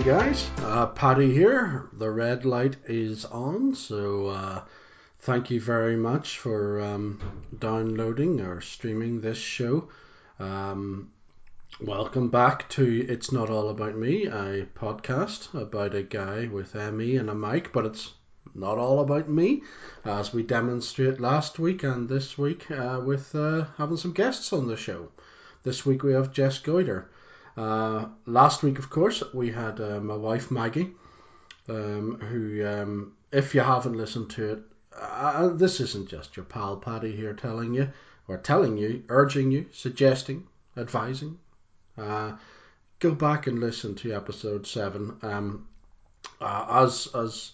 Guys, Paddy here. The red light is on, so thank you very much for downloading or streaming this show. Welcome back to It's Not All About Me, a podcast about a guy with ME and a mic, but it's not all about me, as we demonstrate last week and this week with having some guests on the show. This week we have Jess Goyder. Last week, of course, we had my wife Maggie, who, if you haven't listened to it, this isn't just your pal Paddy here telling you, urging you, suggesting, advising. Go back and listen to episode 7. As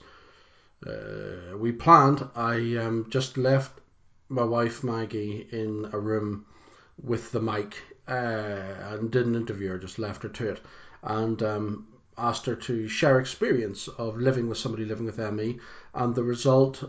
we planned, I just left my wife Maggie in a room with the mic and didn't interview her, just left her to it, and asked her to share experience of living with somebody living with ME, and the result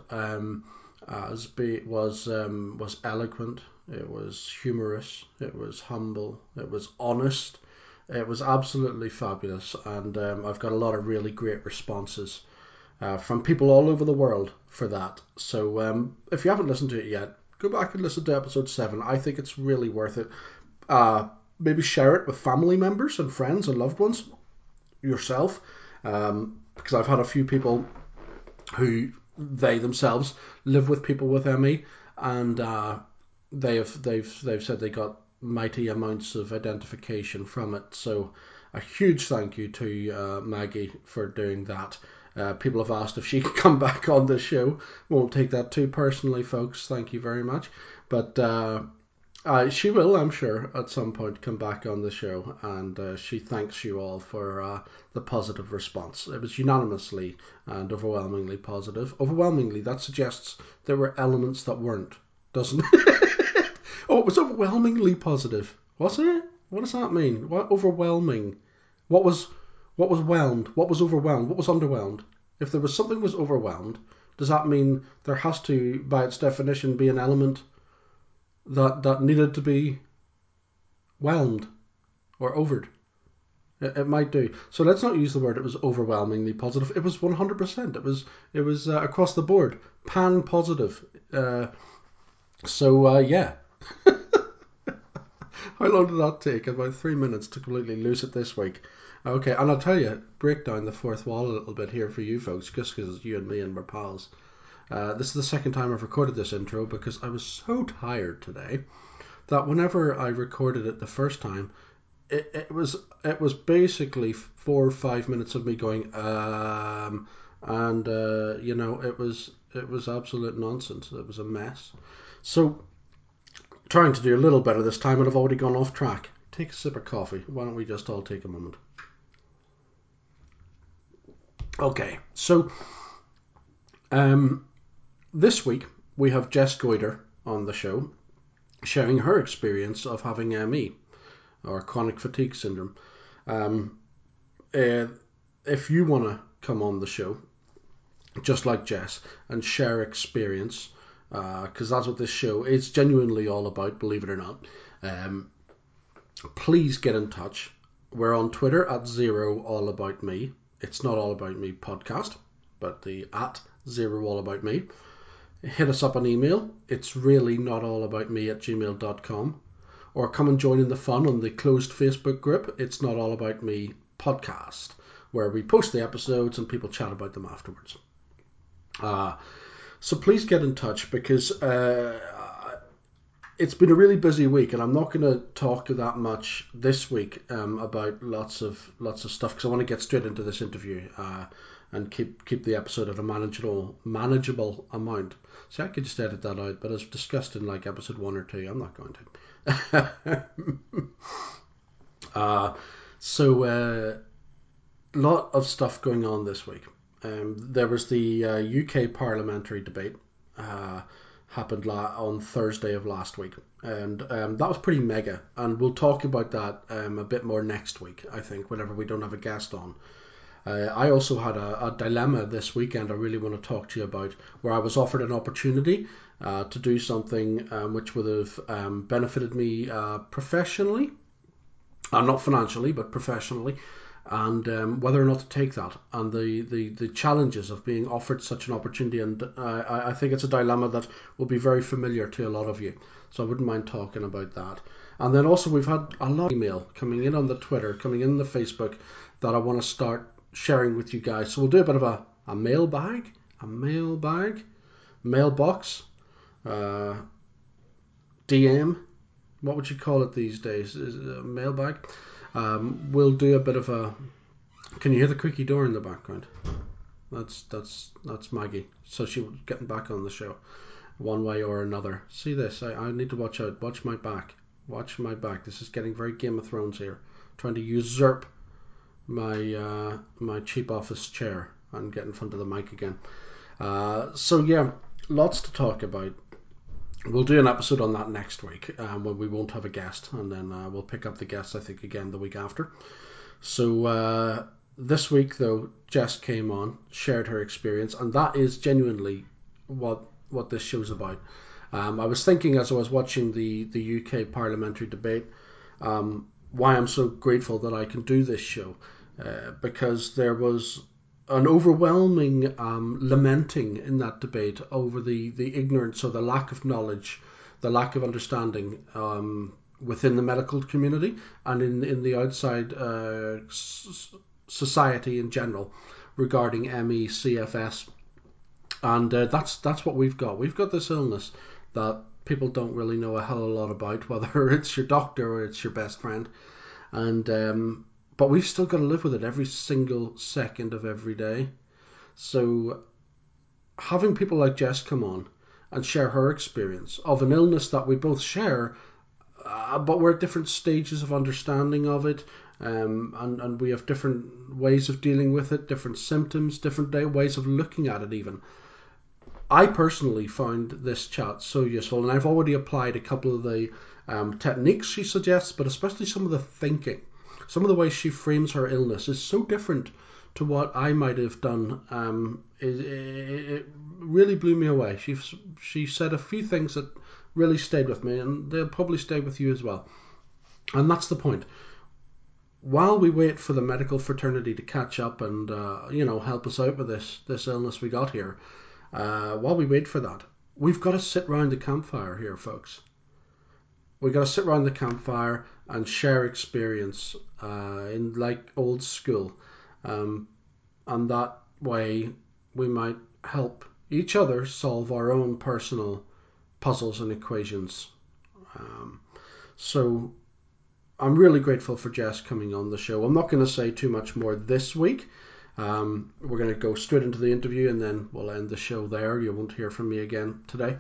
was eloquent, it was humorous, it was humble, it was honest, it was absolutely fabulous, and I've got a lot of really great responses from people all over the world for that. So if you haven't listened to it yet, go back and listen to episode 7. I think it's really worth it. Maybe share it with family members and friends and loved ones, yourself, because I've had a few people who they themselves live with people with ME, and they've said they got mighty amounts of identification from it. So a huge thank you to Maggie for doing that. People have asked if she can come back on the show. Won't take that too personally, folks. Thank you very much. But she will, I'm sure, at some point come back on the show, and she thanks you all for the positive response. It was unanimously and overwhelmingly positive. Overwhelmingly, that suggests there were elements that weren't, doesn't it? Oh, it was overwhelmingly positive, wasn't it? What does that mean? What overwhelming? What was whelmed? What was overwhelmed? What was underwhelmed? If there was something was overwhelmed, does that mean there has to, by its definition, be an element that needed to be whelmed or overed? It might do. So let's not use the word it was overwhelmingly positive. It was 100%. It was across the board, pan positive. Yeah. How long did that take? About 3 minutes to completely lose it this week. Okay, and I'll tell you, break down the fourth wall a little bit here for you folks, just because it's you and me and we're pals. This is the second time I've recorded this intro because I was so tired today that whenever I recorded it the first time, it was basically 4 or 5 minutes of me going it was absolute nonsense. It was a mess. So trying to do a little better this time, and I've already gone off track. Take a sip of coffee. Why don't we just all take a moment? Okay, so this week we have Jess Goyder on the show, sharing her experience of having ME, or chronic fatigue syndrome. If you want to come on the show, just like Jess, and share experience, because that's what this show is genuinely all about, believe it or not, please get in touch. We're on Twitter at @ZeroAllAboutMe. It's Not All About Me podcast, but the @ZeroAllAboutMe. Hit us up on email. It's really not all about me @gmail.com, or come and join in the fun on the closed Facebook group. It's Not All About Me podcast, where we post the episodes and people chat about them afterwards. So please get in touch, because it's been a really busy week, and I'm not going to talk that much this week about lots of stuff, because I want to get straight into this interview and keep the episode at a manageable amount. See, I could just edit that out, but as discussed in like episode 1 or 2, I'm not going to. Lot of stuff going on this week. There was the UK parliamentary debate. Happened on Thursday of last week, and that was pretty mega, and we'll talk about that a bit more next week, I think, whenever we don't have a guest on. I also had a dilemma this weekend I really want to talk to you about, where I was offered an opportunity to do something which would have benefited me professionally, not financially but professionally, and whether or not to take that, and the challenges of being offered such an opportunity. And I think it's a dilemma that will be very familiar to a lot of you. So I wouldn't mind talking about that. And then also we've had a lot of email coming in on the Twitter, coming in the Facebook, that I want to start sharing with you guys. So we'll do a bit of a mailbag, mailbox, uh, DM. What would you call it these days? Is it a mailbag? We'll do a bit of a. Can you hear the creaky door in the background? That's Maggie. So she's getting back on the show, one way or another. See this? I need to watch out. Watch my back. Watch my back. This is getting very Game of Thrones here. Trying to usurp my cheap office chair and get in front of the mic again. So yeah, lots to talk about. We'll do an episode on that next week when we won't have a guest, and then we'll pick up the guest I think again the week after. So this week though, Jess came on, shared her experience, and that is genuinely what this show's about. I was thinking as I was watching the UK parliamentary debate, why I'm so grateful that I can do this show, because there was an overwhelming lamenting in that debate over the ignorance or the lack of knowledge, the lack of understanding within the medical community and in the outside society in general regarding ME, CFS, and that's what we've got. We've got this illness that people don't really know a hell of a lot about, whether it's your doctor or it's your best friend, and but we've still got to live with it every single second of every day. So having people like Jess come on and share her experience of an illness that we both share, but we're at different stages of understanding of it, and we have different ways of dealing with it, different symptoms, different ways of looking at it even. I personally found this chat so useful, and I've already applied a couple of the techniques she suggests, but especially some of the thinking. Some of the ways she frames her illness is so different to what I might have done. It really blew me away. She said a few things that really stayed with me, and they'll probably stay with you as well. And that's the point. While we wait for the medical fraternity to catch up and help us out with this illness we got here, while we wait for that, we've got to sit round the campfire here, folks. We've got to sit around the campfire and share experience in like old school, and that way we might help each other solve our own personal puzzles and equations. So I'm really grateful for Jess coming on the show. I'm not going to say too much more this week. We're going to go straight into the interview and then we'll end the show there. You won't hear from me again today.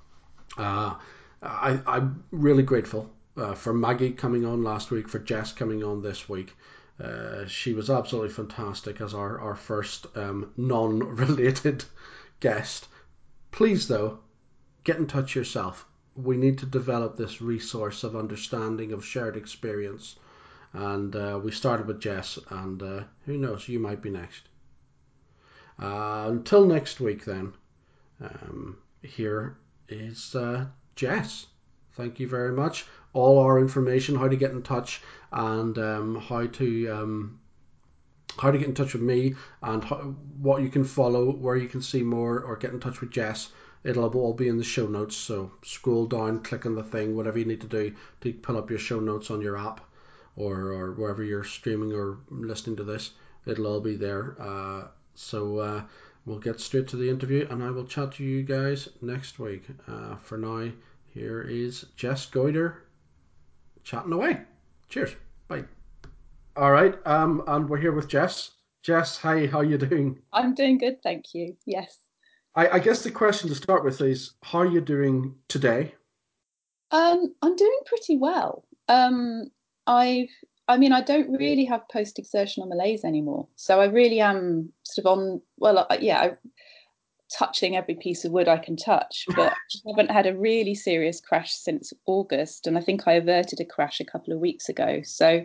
I'm really grateful for Maggie coming on last week, for Jess coming on this week. She was absolutely fantastic as our first non-related guest. Please, though, get in touch yourself. We need to develop this resource of understanding, of shared experience. And we started with Jess, and who knows, you might be next. Until next week, then, here is Jess. Thank you very much. All our information, how to get in touch, and how to get in touch with me, and what you can follow, where you can see more, or get in touch with Jess. It'll all be in the show notes. So scroll down, click on the thing, whatever you need to do to pull up your show notes on your app, or wherever you're streaming or listening to this. It'll all be there. So we'll get straight to the interview, and I will chat to you guys next week. For now, here is Jess Goyder chatting away. Cheers. Bye. All right. And we're here with Jess. Jess, hi. How you doing? I'm doing good, thank you. Yes. I guess the question to start with is, how are you doing today? I'm doing pretty well. I've, I mean, I don't really have post-exertional malaise anymore, so I really am sort of on, well, yeah, touching every piece of wood I can touch, but I haven't had a really serious crash since August, and I think I averted a crash a couple of weeks ago. So,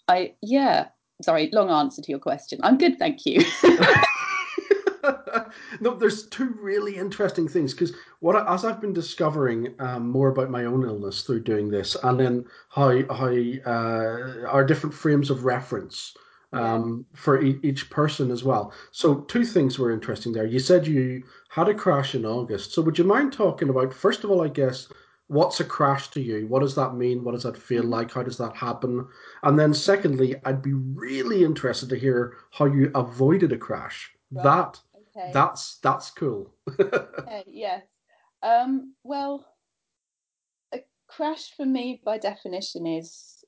yeah, sorry, long answer to your question. I'm good, thank you. No, there's two really interesting things because as I've been discovering more about my own illness through doing this, and then how our different frames of reference Yeah. for each person as well. So two things were interesting there. You said you had a crash in August. So would you mind talking about, first of all, I guess, what's a crash to you? What does that mean? What does that feel Mhm. like? How does that happen? And then secondly, I'd be really interested to hear how you avoided a crash. Right. That Okay. that's cool. Okay. Yes. Well, a crash for me, by definition, is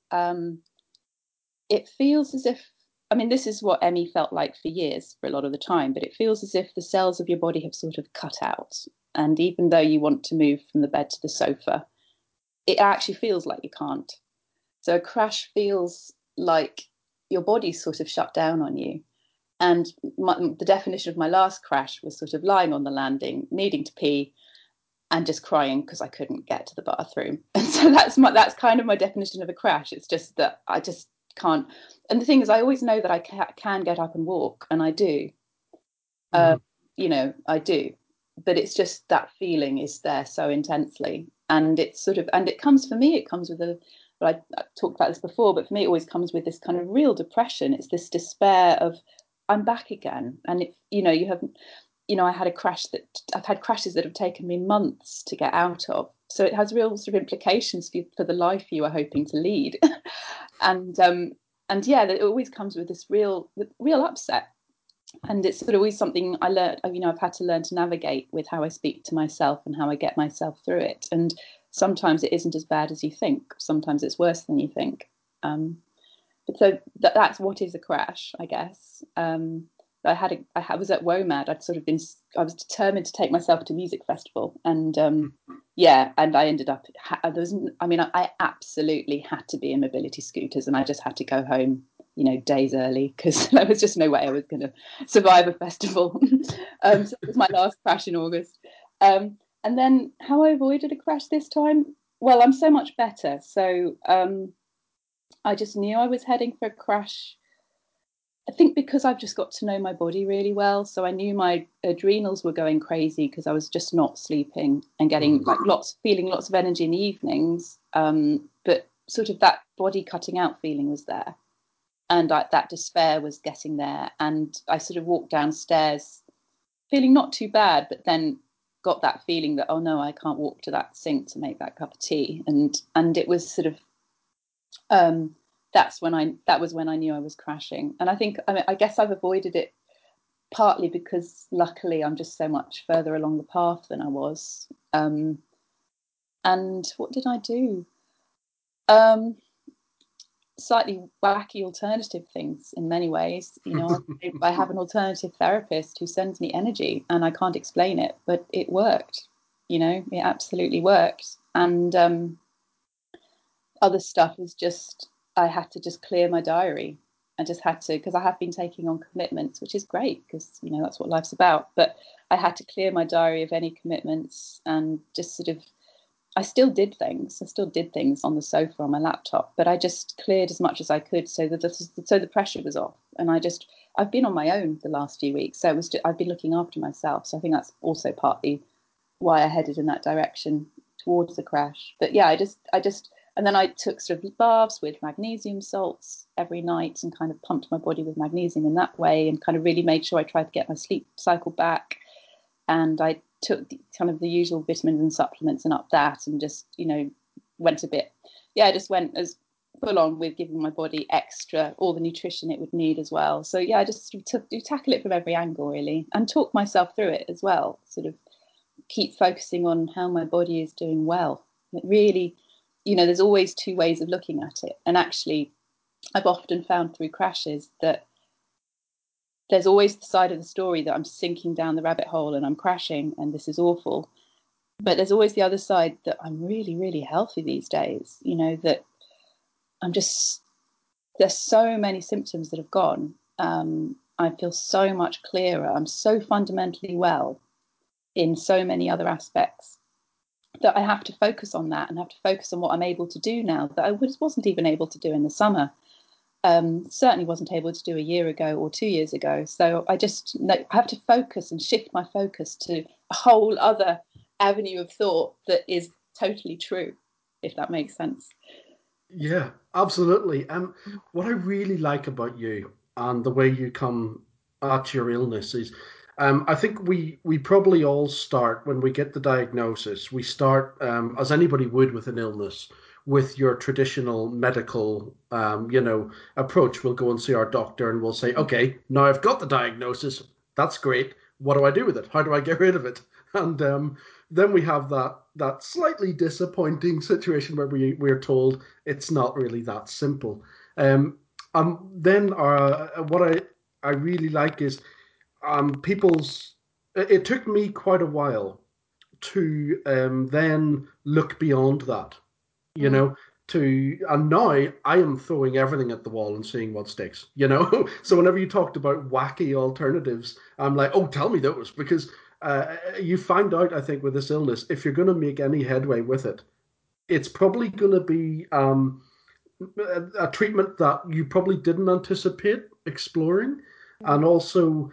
it feels as if, I mean, this is what Emmy felt like for years, for a lot of the time, but it feels as if the cells of your body have sort of cut out. And even though you want to move from the bed to the sofa, it actually feels like you can't. So a crash feels like your body's sort of shut down on you. And the definition of my last crash was sort of lying on the landing, needing to pee, and just crying because I couldn't get to the bathroom. And so that's kind of my definition of a crash. It's just that I just can't. And the thing is, I always know that I can get up and walk, and I do. Uh, Mhm. I do. But it's just that feeling is there so intensely, and it's sort of, and it comes for me. It comes with a. But I talked about this before, but for me, it always comes with this kind of real depression. It's this despair of, I'm back again, and it, you have, I had a crash that I've had crashes that have taken me months to get out of. So it has real sort of implications for the life you are hoping to lead, and yeah, it always comes with this real upset, and it's sort of always something I learned. I've had to learn to navigate with how I speak to myself and how I get myself through it. And sometimes it isn't as bad as you think. Sometimes it's worse than you think. But so that's what is a crash, I guess. I was at WOMAD. I was determined to take myself to a music festival, and yeah, and I ended up. I absolutely had to be in mobility scooters, and I just had to go home, days early because there was just no way I was going to survive a festival. So it was my last crash in August. And then how I avoided a crash this time? Well, I'm so much better. So I just knew I was heading for a crash. I think because I've just got to know my body really well. So I knew my adrenals were going crazy because I was just not sleeping and getting Mhm. like feeling lots of energy in the evenings. But sort of that body cutting out feeling was there. And that despair was getting there. And I sort of walked downstairs feeling not too bad, but then got that feeling that, oh no, I can't walk to that sink to make that cup of tea. And it was sort of um, that was when I knew I was crashing. And I guess I've avoided it partly because luckily I'm just so much further along the path than I was. And what did I do? Um, Slightly wacky alternative things in many ways. I have an alternative therapist who sends me energy, and I can't explain it, but it worked. It absolutely worked. And other stuff is just I had to just clear my diary. I just had to because I have been taking on commitments, which is great because that's what life's about. But I had to clear my diary of any commitments and just sort of I still did things. I still did things on the sofa on my laptop, but I just cleared as much as I could so that the pressure was off. And I've been on my own the last few weeks, so I've been looking after myself. So I think that's also partly why I headed in that direction towards the crash. But yeah, I just, and then I took sort of baths with magnesium salts every night and kind of pumped my body with magnesium in that way and kind of really made sure I tried to get my sleep cycle back. And I took kind of the usual vitamins and supplements and up that and just, went a bit, yeah, I just went as full on with giving my body extra, all the nutrition it would need as well. So yeah, I just took, tackle it from every angle really and talk myself through it as well, sort of keep focusing on how my body is doing well. It really, there's always two ways of looking at it. And actually, I've often found through crashes that there's always the side of the story that I'm sinking down the rabbit hole and I'm crashing and this is awful. But there's always the other side that I'm really, really healthy these days, that I'm just, there's so many symptoms that have gone. I feel so much clearer. I'm so fundamentally well in so many other aspects that I have to focus on that and have to focus on what I'm able to do now that I wasn't even able to do in the summer. Certainly wasn't able to do a year ago or 2 years ago. So I just I have to focus and shift my focus to a whole other avenue of thought that is totally true, if that makes sense. Yeah, absolutely. What I really like about you and the way you come at your illness is, I think we probably all start when we get the diagnosis. We start, as anybody would with an illness, with your traditional medical, approach. We'll go and see our doctor and we'll say, okay, now I've got the diagnosis. That's great. What do I do with it? How do I get rid of it? And then we have that slightly disappointing situation where we're told it's not really that simple. Then what I really like is people's. It took me quite a while to then look beyond that, you Mm. know. And now I am throwing everything at the wall and seeing what sticks, you know. So whenever you talked about wacky alternatives, I'm like, oh, tell me those, because you find out, I think, with this illness, if you're going to make any headway with it, it's probably going to be a treatment that you probably didn't anticipate exploring, and also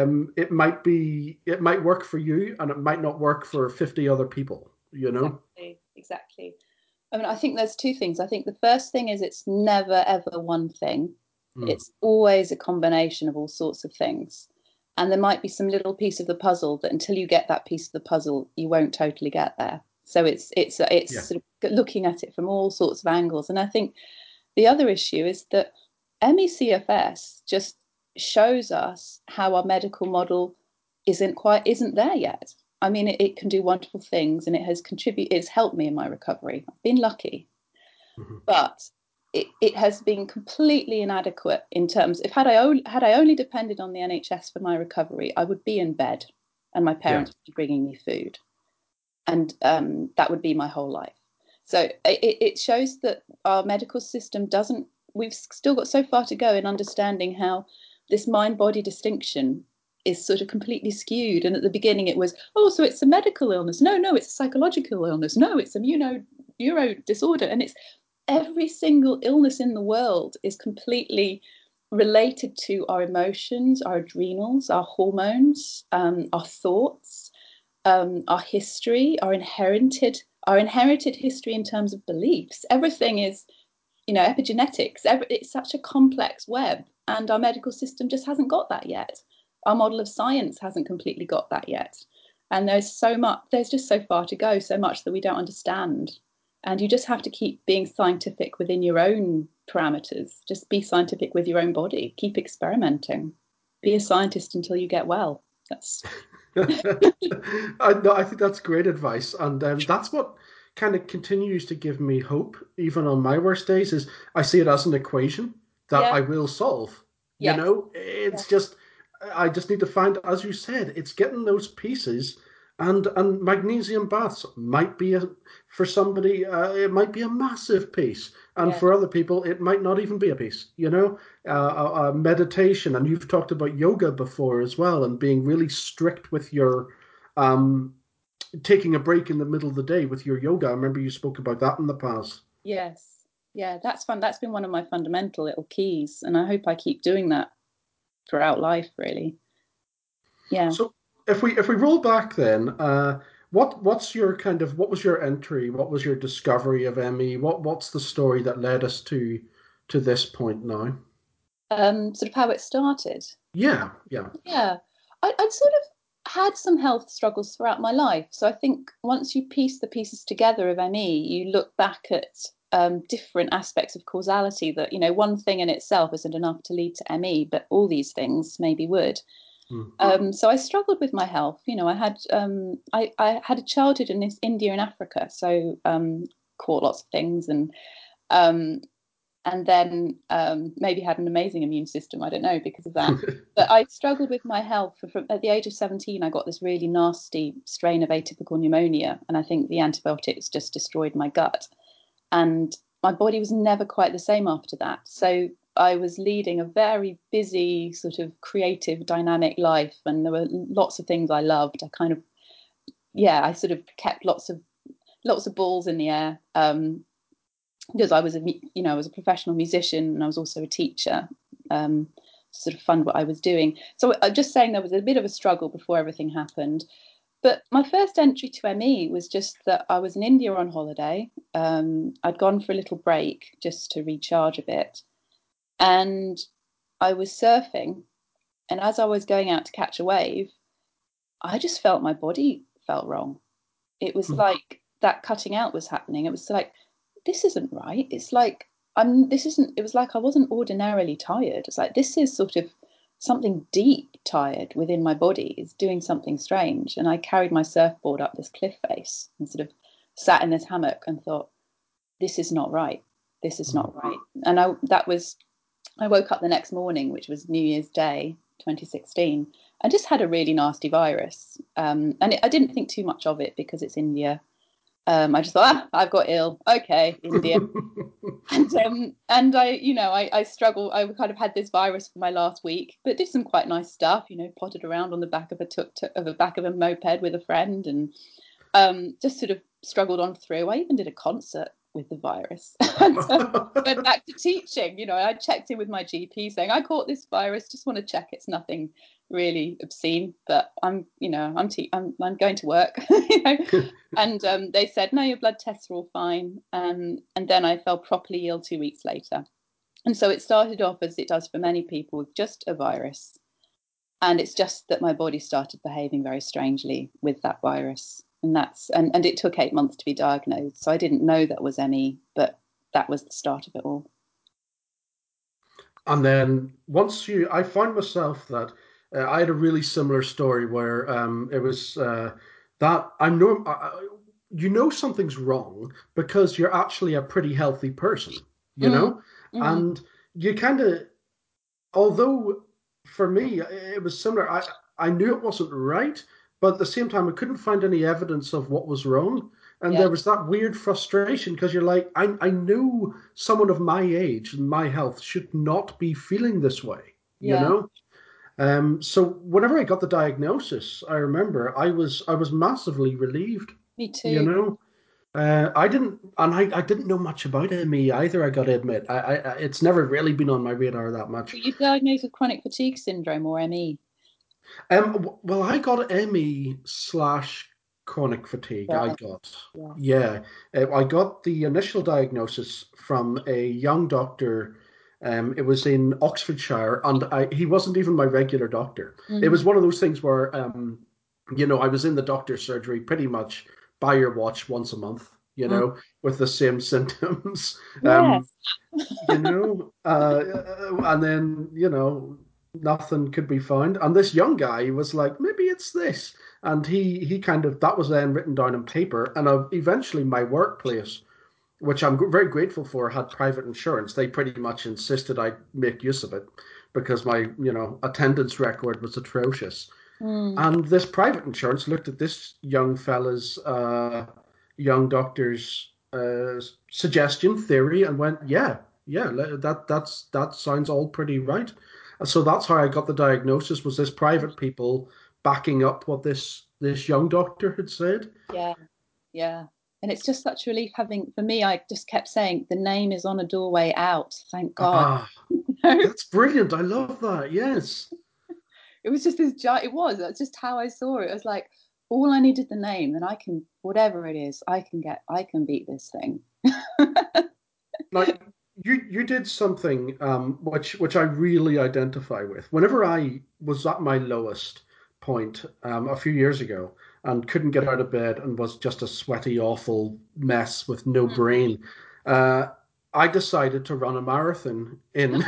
it might work for you, and it might not work for 50 other people. You know. Exactly, exactly. I mean, I think there's two things. I think the first thing is it's never ever one thing. Mm. It's always a combination of all sorts of things. And there might be some little piece of the puzzle that until you get that piece of the puzzle, you won't totally get there. So it's Yeah. sort of looking at it from all sorts of angles. And I think the other issue is that MECFS just shows us how our medical model isn't there yet. I mean, it can do wonderful things, and it's helped me in my recovery. I've been lucky, Mhm. but it has been completely inadequate in terms. If had I only depended on the NHS for my recovery, I would be in bed, and my Yeah. parents would be bringing me food, and that would be my whole life. So it shows that our medical system doesn't. We've still got so far to go in understanding how this mind-body distinction is sort of completely skewed. And at the beginning, it was, oh, so it's a medical illness. No, no, it's a psychological illness. No, it's a neuro disorder. And it's every single illness in the world is completely related to our emotions, our adrenals, our hormones, our thoughts, our history, our inherited history in terms of beliefs. Everything is, epigenetics. It's such a complex web, and our medical system just hasn't got that yet. Our model of science hasn't completely got that yet, and there's so much. There's just so far to go. So much that we don't understand, and you just have to keep being scientific within your own parameters. Just be scientific with your own body. Keep experimenting. Be a scientist until you get well. That's No, I think that's great advice, and that's what kind of continues to give me hope, even on my worst days. Is I see it as an equation that yeah, I will solve. You yes, know, yeah, it's just I just need to find, as you said, it's getting those pieces, and magnesium baths might be for somebody, it might be a massive piece, and yeah. for other people, it might not even be a piece. You know, meditation, and you've talked about yoga before as well, and being really strict with your um, taking a break in the middle of the day with your yoga. I remember you spoke about that in the past. Yes. Yeah, that's fun. That's been one of my fundamental little keys, and I hope I keep doing that throughout life, really. Yeah. So if we roll back then, what's your kind of what was your entry? What was your discovery of ME? What's the story that led us to this point now? Sort of how it started. Yeah, yeah. Yeah. I'd sort of had some health struggles throughout my life. So I think once you piece the pieces together of ME, you look back at different aspects of causality that, one thing in itself isn't enough to lead to ME, but all these things maybe would. Mm. So I struggled with my health. I had a childhood in India and Africa, so caught lots of things, um, and then maybe had an amazing immune system. I don't know because of that. But I struggled with my health. At the age of 17, I got this really nasty strain of atypical pneumonia, and I think the antibiotics just destroyed my gut. And my body was never quite the same after that. So I was leading a very busy, sort of creative, dynamic life, and there were lots of things I loved. I sort of kept lots of balls in the air. because I was a professional musician and I was also a teacher, to sort of fund what I was doing. So I'm just saying there was a bit of a struggle before everything happened. But my first entry to ME was just that I was in India on holiday. I'd gone for a little break just to recharge a bit, and I was surfing. And as I was going out to catch a wave, I just felt my body felt wrong. It was like that cutting out was happening. It was like, this isn't right. It's like this isn't, it was like I wasn't ordinarily tired. It's like this is sort of something deep tired within my body is doing something strange. And I carried my surfboard up this cliff face and sort of sat in this hammock and thought, this is not right. This is not right. And I woke up the next morning, which was New Year's Day 2016, and just had a really nasty virus. I didn't think too much of it because it's India. I just thought, I've got ill. Okay, India. And I struggled. I kind of had this virus for my last week, but did some quite nice stuff. Potted around on the back of a moped with a friend, and just sort of struggled on through. I even did a concert with the virus and went back to teaching. I checked in with my GP saying I caught this virus, just want to check it's nothing really obscene, but I'm going to work. And they said no, your blood tests are all fine. And then I fell properly ill 2 weeks later. And so it started off as it does for many people with just a virus, and it's just that my body started behaving very strangely with that virus. And it took 8 months to be diagnosed, so I didn't know that was ME, but that was the start of it all. And then I found myself that I had a really similar story where it was that I know something's wrong because you're actually a pretty healthy person, you Mm, know, mm, and you kind of, although for me it was similar. I knew it wasn't right, but at the same time I couldn't find any evidence of what was wrong. And yeah, there was that weird frustration because you're like, I knew someone of my age and my health should not be feeling this way, you yeah, know? So whenever I got the diagnosis, I remember I was massively relieved, me you too. know. I didn't know much about ME either. I got to admit, it's never really been on my radar that Were much. you diagnosed with chronic fatigue syndrome or ME? Well, I got ME slash chronic fatigue. I Right. got, Yes. yeah, I got the initial diagnosis from a young doctor. It was in Oxfordshire, and he wasn't even my regular doctor. It Mm, was one of those things where, I was in the doctor's surgery pretty much by your watch once a month, mm. with the same symptoms. Um, Yes. and then, nothing could be found. And this young guy was like, maybe it's this. And he kind of, that was then written down on paper. And eventually my workplace, which I'm very grateful for, had private insurance. They pretty much insisted I make use of it because my, attendance record was atrocious. Mm, And this private insurance looked at this young fella's, young doctor's suggestion, theory, and went, yeah, that sounds all pretty right. And so that's how I got the diagnosis. Was this private people backing up what this young doctor had said? yeah, yeah. And it's just such relief having, for me, I just kept saying, the name is on a doorway out. Thank God. Ah, that's brilliant. I love that. Yes. It was just this giant, that's just how I saw it. It was like, all I needed the name, then I can, whatever it is, I can beat this thing. Now, you did something which I really identify with. Whenever I was at my lowest point a few years ago and couldn't get out of bed and was just a sweaty, awful mess with no brain, uh, I decided to run a marathon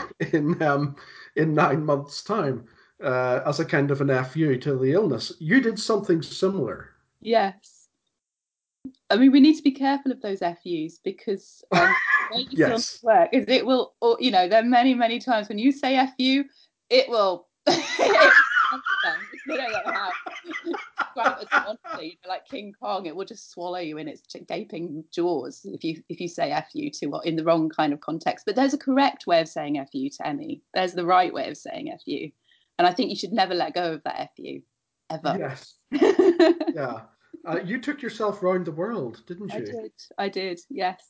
in 9 months' time as a kind of an FU to the illness. You did something similar. Yes. I mean, we need to be careful of those FUs because the way you feel Yes. work is it will, or, there are many, many times when you say FU, it will, it will I don't know how. Grab as a monster, like King Kong, it will just swallow you in its gaping jaws if you say "fu" to what in the wrong kind of context. But there's a correct way of saying "fu" to Emmy. There's the right way of saying "fu," and I think you should never let go of that "fu" ever. Yes. Yeah. You took yourself round the world, didn't I you? did. I did. Yes.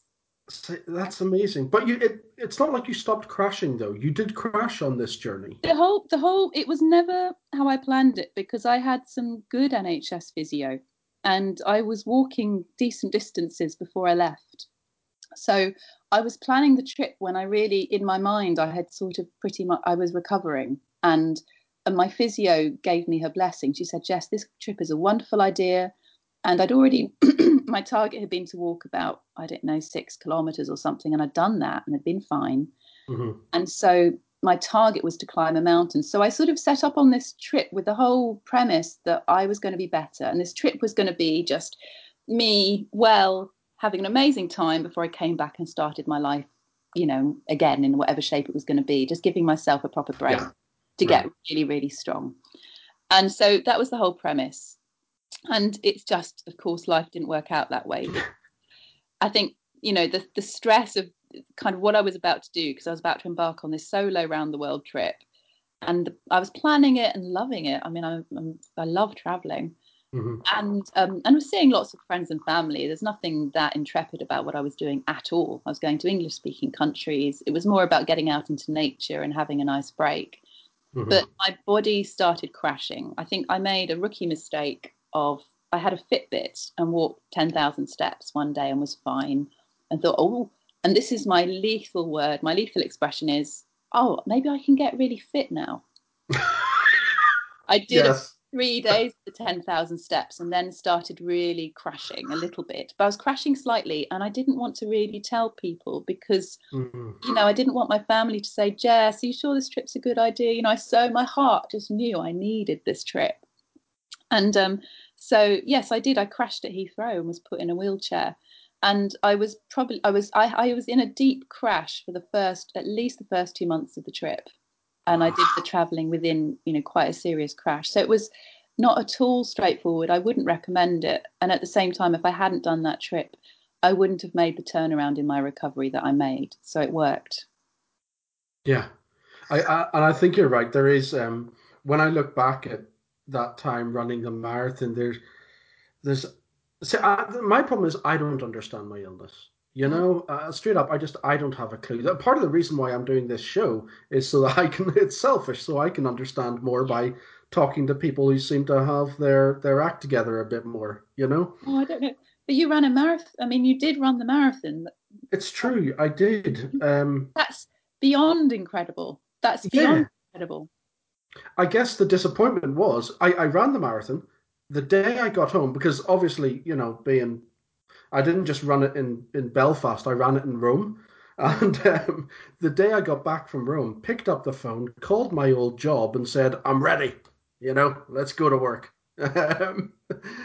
That's amazing. But it's not like you stopped crashing though. You did crash on this journey. The whole it was never how I planned it because I had some good NHS physio and I was walking decent distances before I left. So I was planning the trip when I really, in my mind, I had sort of pretty much, I was recovering. And my physio gave me her blessing. She said, Jess, this trip is a wonderful idea. And I'd already, my target had been to walk about, I don't know, 6 kilometers or something. And I'd done that and had been fine. Hmm. And so my target was to climb a mountain. So I sort of set up on this trip with the whole premise that I was going to be better. And this trip was going to be just me, well, having an amazing time before I came back and started my life, again in whatever shape it was going to be, just giving myself a proper break Yeah. to Right. get really, really strong. And so that was the whole premise. And it's just, of course, life didn't work out that way. I think, the stress of kind of what I was about to do, because I was about to embark on this solo round the world trip. And I was planning it and loving it. I mean, I love traveling Hmm. and was seeing lots of friends and family. There's nothing that intrepid about what I was doing at all. I was going to English speaking countries. It was more about getting out into nature and having a nice break. But Hmm. my body started crashing. I think I made a rookie mistake of I had a Fitbit and walked 10,000 steps one day and was fine and thought, oh, and this is my lethal word. My lethal expression is, oh, maybe I can get really fit now. I did about Yes. 3 days of the 10,000 steps and then started really crashing a little bit. But I was crashing slightly and I didn't want to really tell people because, Hmm. I didn't want my family to say, Jess, are you sure this trip's a good idea? My heart just knew I needed this trip. And so, yes, I did. I crashed at Heathrow and was put in a wheelchair. And I was in a deep crash for at least the first 2 months of the trip, and I did the traveling within, quite a serious crash. So it was not at all straightforward. I wouldn't recommend it. And at the same time, if I hadn't done that trip, I wouldn't have made the turnaround in my recovery that I made. So it worked. Yeah. And I think you're right. There is when I look back at that time running the marathon, there's see, my problem is I don't understand my illness. Mm. Straight up, I don't have a clue. Part of the reason why I'm doing this show is so that I can. It's selfish, so I can understand more by talking to people who seem to have their act together a bit more. Oh, I don't know. But you ran a marathon. I mean, you did run the marathon. It's true. I did. That's beyond incredible. That's beyond Yeah. incredible. I guess the disappointment was I ran the marathon the day I got home because obviously, being I didn't just run it in Belfast, I ran it in Rome. Mm. And the day I got back from Rome, picked up the phone, called my old job, and said, I'm ready. Let's go to work. Um,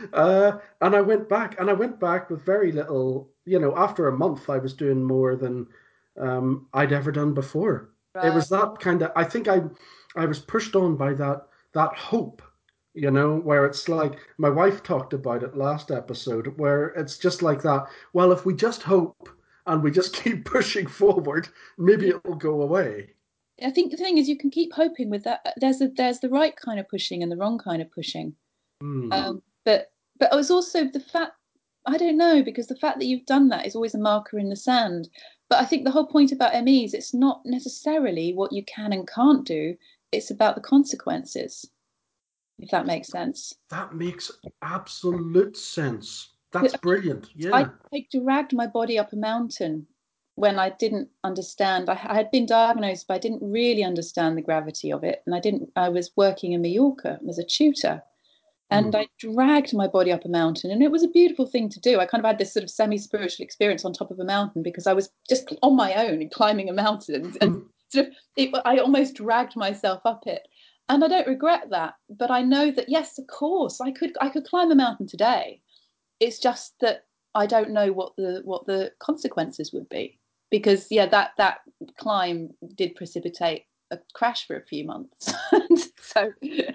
and I went back with very little, after a month, I was doing more than I'd ever done before. It Right. was that kind of, I think I was pushed on by that hope, where it's like my wife talked about it last episode, where it's just like that. Well, if we just hope and we just keep pushing forward, maybe Yeah. it will go away. I think the thing is you can keep hoping with that. There's the right kind of pushing and the wrong kind of pushing. Hmm. But it was also the fact I don't know because the fact that you've done that is always a marker in the sand. But I think the whole point about MEs, it's not necessarily what you can and can't do. It's about the consequences, if that makes sense. That makes absolute sense. That's brilliant. I, Yeah. I dragged my body up a mountain when I didn't understand. I had been diagnosed, but I didn't really understand the gravity of it. And I was working in Mallorca as a tutor. And Hmm. I dragged my body up a mountain, and it was a beautiful thing to do. I kind of had this sort of semi-spiritual experience on top of a mountain because I was just on my own and climbing a mountain, and sort of I almost dragged myself up it. And I don't regret that, but I know that yes, of course, I could climb a mountain today. It's just that I don't know what the consequences would be because yeah, that climb did precipitate a crash for a few months. So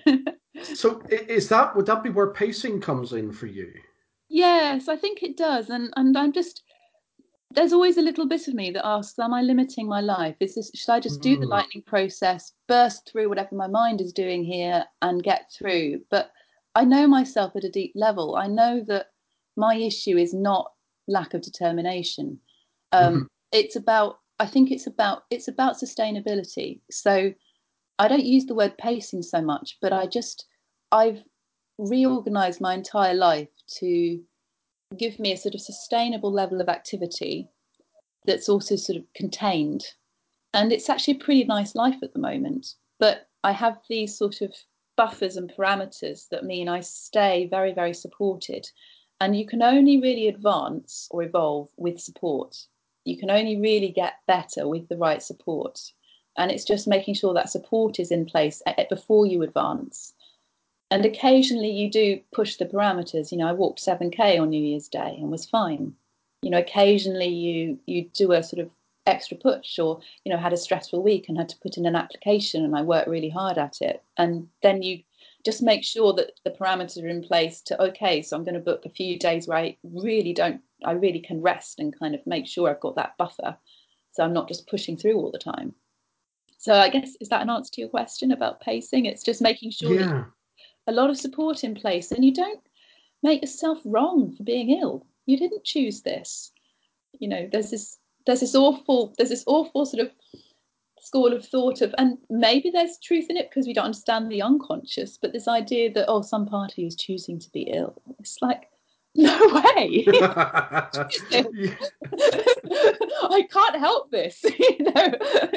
So would that be where pacing comes in for you? yes, I think it does, and I'm just there's always a little bit of me that asks, am I limiting my life? Should I just do the Hmm. lightning process, burst through whatever my mind is doing here and get through? But I know myself at a deep level. I know that my issue is not lack of determination. Mhm. It's about, I think it's about sustainability. So I don't use the word pacing so much, but I've reorganized my entire life to give me a sort of sustainable level of activity that's also sort of contained. And it's actually a pretty nice life at the moment. But I have these sort of buffers and parameters that mean I stay very, very supported. And you can only really advance or evolve with support. You can only really get better with the right support. And it's just making sure that support is in place before you advance. And occasionally you do push the parameters. You know, I walked 7K on New Year's Day and was fine. You know, occasionally you do a sort of extra push, or, you know, had a stressful week and had to put in an application and I worked really hard at it. And then you just make sure that the parameters are in place to, okay, so I'm going to book a few days where I really can rest and kind of make sure I've got that buffer. So I'm not just pushing through all the time. So I guess, is that an answer to your question about pacing? It's just making sure that Yeah. a lot of support in place and you don't make yourself wrong for being ill. You didn't choose this. You know, there's this awful sort of school of thought of, and maybe there's truth in it because we don't understand the unconscious, but this idea that, oh, some part of you is choosing to be ill. It's like, no way. Yeah. I can't help this, you know.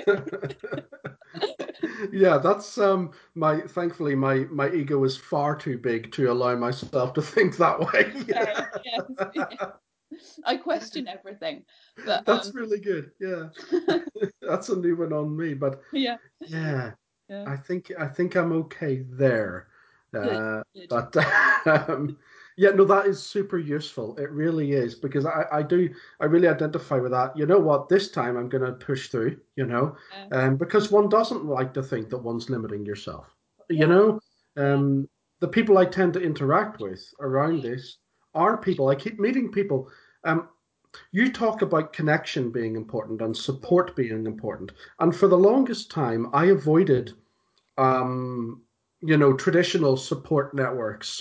Yeah, that's my thankfully my ego is far too big to allow myself to think that way. Okay, yes, yeah. I question everything, but That's really good. Yeah. That's a new one on me, but yeah, yeah, yeah, I think I'm okay there. good, Uh, good. but yeah, no, that is super useful. It really is because I really identify with that. You know what? This time I'm going to push through. Yeah, Because one doesn't like to think that one's limiting yourself. You yeah, know, yeah, the people I tend to interact with around this are people. I keep meeting people. Um, you talk about connection being important and support being important. And for the longest time, I avoided, um, traditional support networks,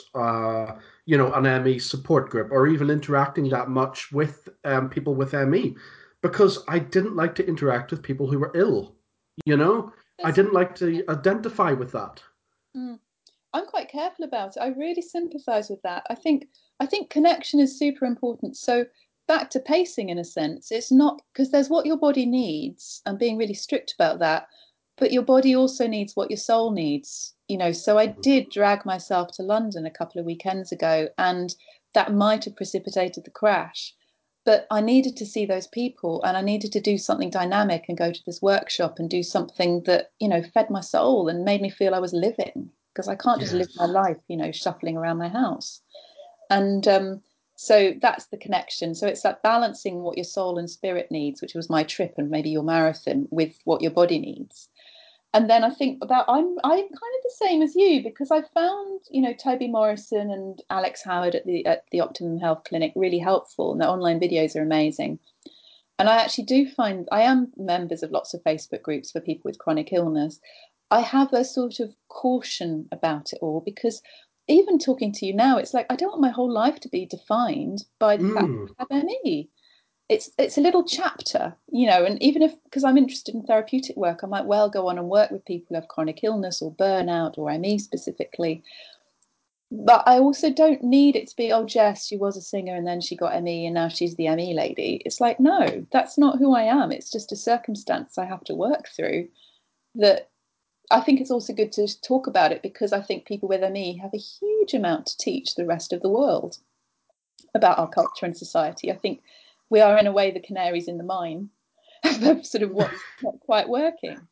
an ME support group, or even interacting that much with people with ME, because I didn't like to interact with people who were ill. You know, I There's, didn't like to identify with that. mm, I'm quite careful about it. I really sympathize with that. I think connection is super important. So back to pacing in a sense, it's not because there's what your body needs and being really strict about that, but your body also needs what your soul needs. You know, so I did drag myself to London a couple of weekends ago, and that might have precipitated the crash. But I needed to see those people and I needed to do something dynamic and go to this workshop and do something that, you know, fed my soul and made me feel I was living, because I can't just live my Yes. life, you know, shuffling around my house. And so that's the connection. So it's that balancing what your soul and spirit needs, which was my trip and maybe your marathon, with what your body needs. And then I think about, I'm kind of the same as you, because I found, you know, Toby Morrison and Alex Howard at the Optimum Health Clinic really helpful, and the online videos are amazing. And I actually do find I am members of lots of Facebook groups for people with chronic illness. I have a sort of caution about it all, because even talking to you now, it's like I don't want my whole life to be defined by the fact Mm. that I have ME. It's a little chapter, you know, and even if, because I'm interested in therapeutic work, I might well go on and work with people who have chronic illness or burnout or ME specifically. But I also don't need it to be, oh, Jess, she was a singer and then she got ME and now she's the ME lady. It's like, no, that's not who I am. It's just a circumstance I have to work through. That I think it's also good to talk about it, because I think people with ME have a huge amount to teach the rest of the world about our culture and society. I think we are, in a way, the canaries in the mine of sort of what's not quite working.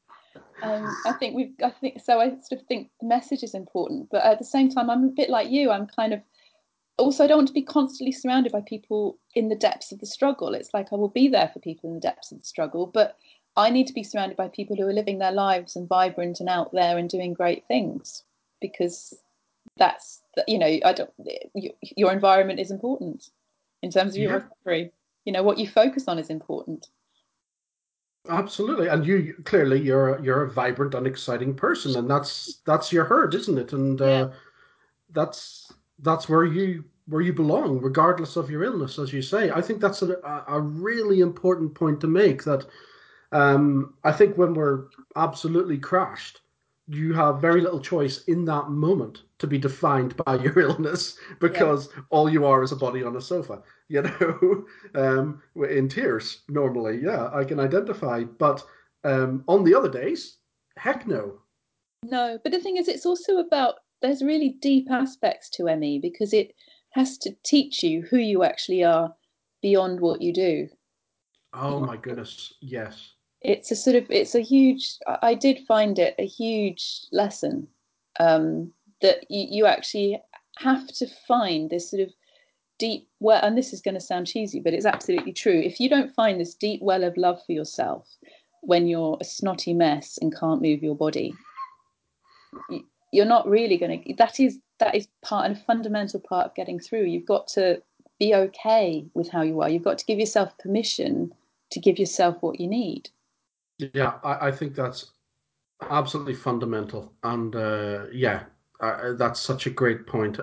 I think so. I sort of think the message is important, but at the same time, I'm a bit like you. I'm kind of also, I don't want to be constantly surrounded by people in the depths of the struggle. It's like I will be there for people in the depths of the struggle, but I need to be surrounded by people who are living their lives and vibrant and out there and doing great things, because that's, you know, I don't, your environment is important in terms of your Yeah. recovery. You know, what you focus on is important. Absolutely, and you're a vibrant and exciting person, and that's your herd, isn't it? And Yeah. that's that's where you where you belong, regardless of your illness, as you say. I think that's a really important point to make. That I think when we're absolutely crashed, you have very little choice in that moment to be defined by your illness Yeah. because all you are is a body on a sofa, you know, in tears normally. Yeah, I can identify. But on the other days, heck no. No, but the thing is, it's also about there's really deep aspects to ME because it has to teach you who you actually are beyond what you do. Oh my goodness, yes. It's a sort of it's a huge. I did find it a huge lesson that you actually have to find this sort of deep well, and this is going to sound cheesy, but it's absolutely true. If you don't find this deep well of love for yourself when you're a snotty mess and can't move your body, you're not really going to. That is part and a fundamental part of getting through. You've got to be okay with how you are. You've got to give yourself permission to give yourself what you need. Yeah, I think that's absolutely fundamental. And yeah, that's such a great point.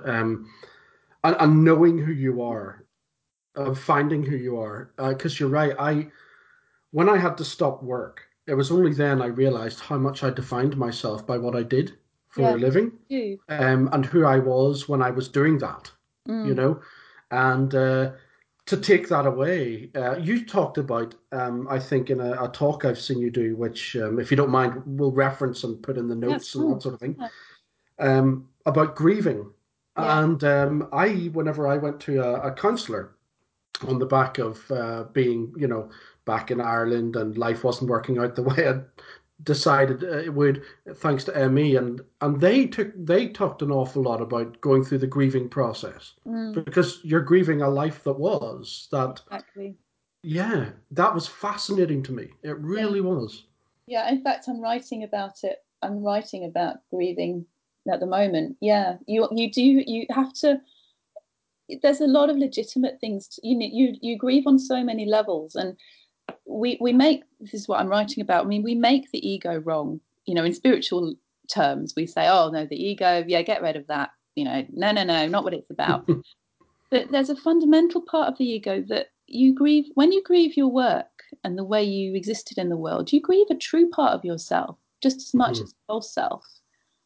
And knowing who you are, finding who you are, because you're right. When I had to stop work, it was only then I realized how much I defined myself by what I did for Yeah, a living, you. and who I was when I was doing that, you Mm. know, and to take that away, you talked about, I think, in a talk I've seen you do, which, if you don't mind, we'll reference and put in the That's notes and that fine. sort of thing, Yeah, about grieving. yeah, And whenever I went to a counselor on the back of being, back in Ireland and life wasn't working out the way I decided it would, thanks to ME, and they talked an awful lot about going through the grieving process mm, because you're grieving a life that was that. exactly. Yeah, that was fascinating to me. It Yeah, really was. yeah. In fact, I'm writing about it. I'm writing about grieving at the moment. Yeah, you have to. There's a lot of legitimate things. You grieve on so many levels, and we make this is what I'm writing about. I mean, we make the ego wrong. In spiritual terms, we say, "Oh no, the ego. Yeah, get rid of that." No, no, no, not what it's about. But there's a fundamental part of the ego that you grieve when you grieve your work and the way you existed in the world. You grieve a true part of yourself just as much Mhm. as false self.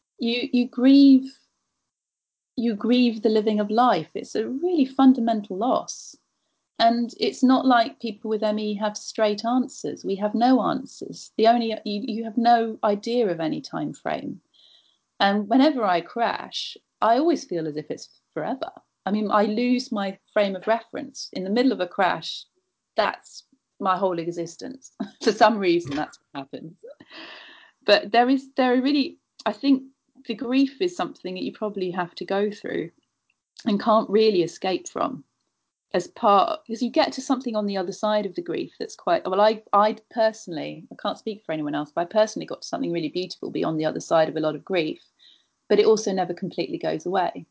You grieve the living of life. It's a really fundamental loss. And it's not like people with ME have straight answers. We have no answers. You have no idea of any time frame. And whenever I crash, I always feel as if it's forever. I mean, I lose my frame of reference in the middle of a crash. That's my whole existence. For some reason, that's what happens. But there are really, I think the grief is something that you probably have to go through and can't really escape from as part because you get to something on the other side of the grief that's quite well. I personally, I can't speak for anyone else, but I personally got to something really beautiful beyond the other side of a lot of grief, but it also never completely goes away.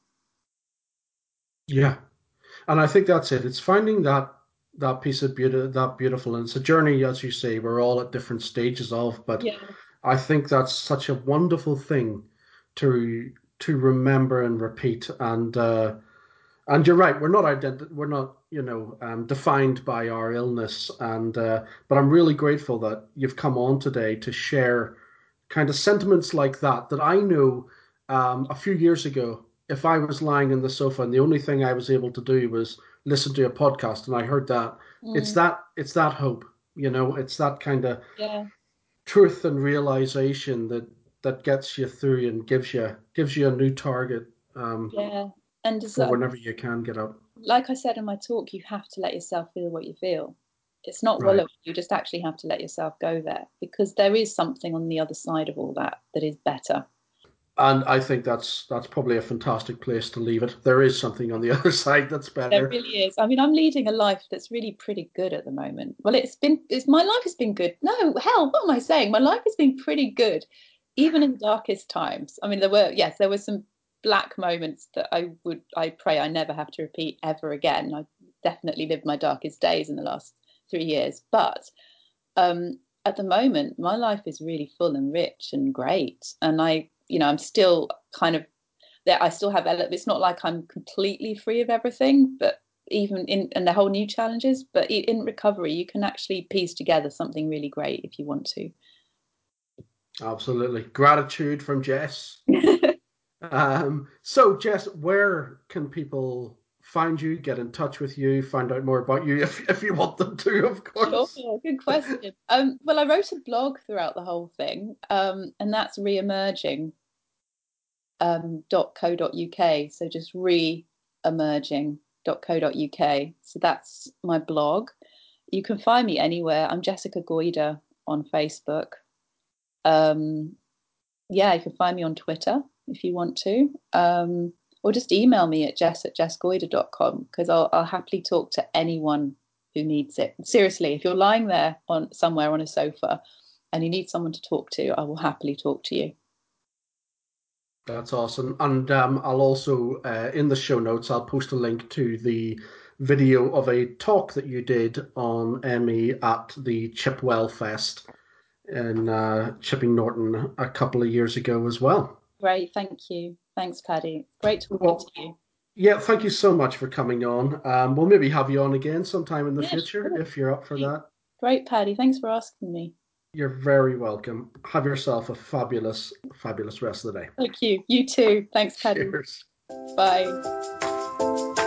Yeah, and I think that's it. It's finding that piece of beauty, that beautiful, and it's a journey, as you say, we're all at different stages of. But Yeah, I think that's such a wonderful thing to remember and repeat. And you're right, we're not, defined by our illness. And but I'm really grateful that you've come on today to share kind of sentiments like that I know, a few years ago, if I was lying in the sofa and the only thing I was able to do was listen to a podcast and I heard that, mm, it's that hope, it's that kind of yeah, truth and realization that gets you through and gives you a new target, yeah. And for whenever you can get up. like I said in my talk, you have to let yourself feel what you feel. It's not Right. wallowing. You just actually have to let yourself go there because there is something on the other side of all that that is better. And I think that's probably a fantastic place to leave it. There is something on the other side that's There better. really is. I mean, I'm leading a life that's really pretty good at the moment. Well, my life has been good. No, hell, what am I saying? My life has been pretty good, even in the darkest times. I mean, yes, there were some black moments that I pray I never have to repeat ever again. I definitely lived my darkest days in the last 3 years. But at the moment, my life is really full and rich and great. And I'm still kind of that I still have elements. It's not like I'm completely free of everything, but even in and the whole new challenges. But in recovery, you can actually piece together something really great if you want to. Absolutely. Gratitude from Jess. So, Jess, where can people find you, get in touch with you, find out more about you if you want them to, of Sure, course? good question. Well, I wrote a blog throughout the whole thing, and that's reemerging .co.uk. So just reemerging.co.uk. So that's my blog. You can find me anywhere. I'm Jessica Goyder on Facebook. Um, yeah, you can find me on Twitter if you want to. Or just email me at jess@jessgoyder.com because I'll happily talk to anyone who needs it. Seriously, if you're lying there on somewhere on a sofa and you need someone to talk to, I will happily talk to you. That's awesome. And I'll also, in the show notes, I'll post a link to the video of a talk that you did on Emmy at the Chipwell Fest in Chipping Norton a couple of years ago as well. Great, thank you. Thanks, Paddy. Great talking to Well, you. yeah, thank you so much for coming on. We'll maybe have you on again sometime in the Yeah, future sure. if you're up for that. Great, Paddy. Thanks for asking me. You're very welcome. Have yourself a fabulous, fabulous rest of the day. Thank you. You too. Thanks, Paddy. Cheers. Bye.